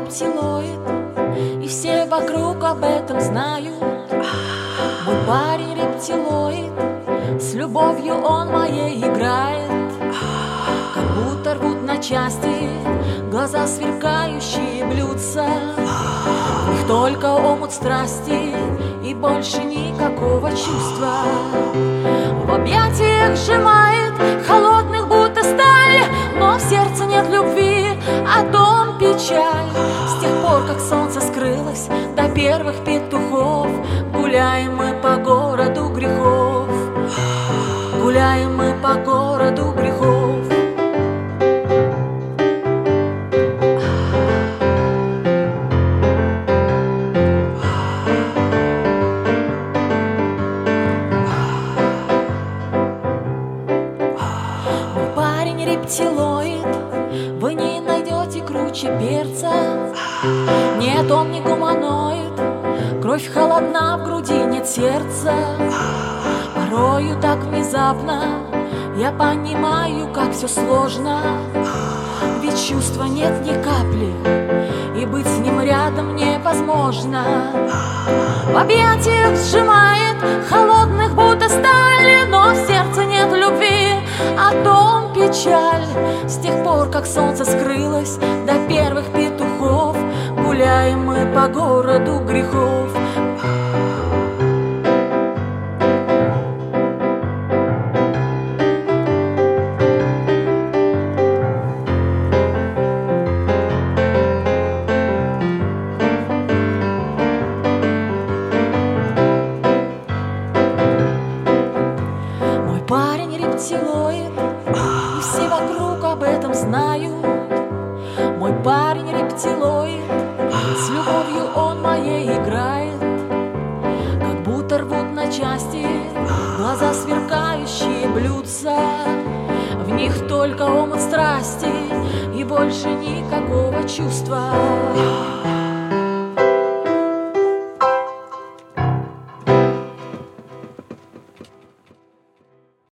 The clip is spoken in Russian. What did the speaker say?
рептилоид, и все вокруг об этом знают. Мой парень рептилоид, с любовью он моей играет. Как будто рвут на части глаза сверкающие блюдца. В них только омут страсти и больше никакого чувства. В объятиях сжимает холодных будто сталь, но в сердце нет любви, а дом печаль. С тех пор, как солнце скрылось, до первых петухов гуляем мы по городу грехов. Гуляем мы по городу грехов. Рептилоид, вы не найдете круче перца. Нет, он не гуманоид, кровь холодна, в груди нет сердца. Порою так внезапно я понимаю, как все сложно. Ведь чувства нет ни капли, и быть с ним рядом невозможно. В объятиях сжимает холодных будто стали, но в сердце нет любви, а дом печаль. С тех пор, как солнце скрылось, до первых петухов гуляем мы по городу грехов. Мой парень рептилоид, и все вокруг об этом знают. Мой парень рептилоид, с любовью он моей играет. Как будто рвут на части глаза сверкающие блюдца. В них только омут страсти и больше никакого чувства.